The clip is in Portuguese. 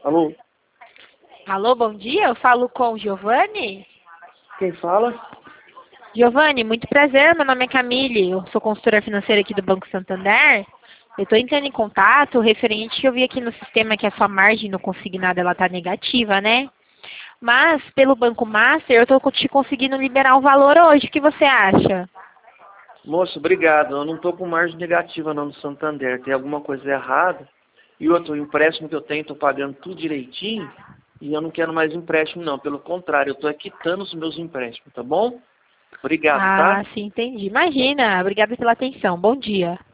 Alô? Alô, bom dia. Eu falo com o Giovanni. Quem fala? Giovanni, muito prazer. Meu nome é Camille. Eu sou consultora financeira aqui do Banco Santander. Eu estou entrando em contato referente que eu vi aqui no sistema que a sua margem no consignado ela está negativa, né? Mas pelo Banco Master eu estou te conseguindo liberar o valor hoje. O que você acha? Moço, obrigado. Eu não estou com margem negativa não no Santander. Tem alguma coisa errada. E outro, o empréstimo que eu tenho, estou pagando tudo direitinho. E eu não quero mais empréstimo não. Pelo contrário, eu estou quitando os meus empréstimos, tá bom? Obrigado, tá? Ah, sim, entendi. Imagina. Obrigada pela atenção. Bom dia.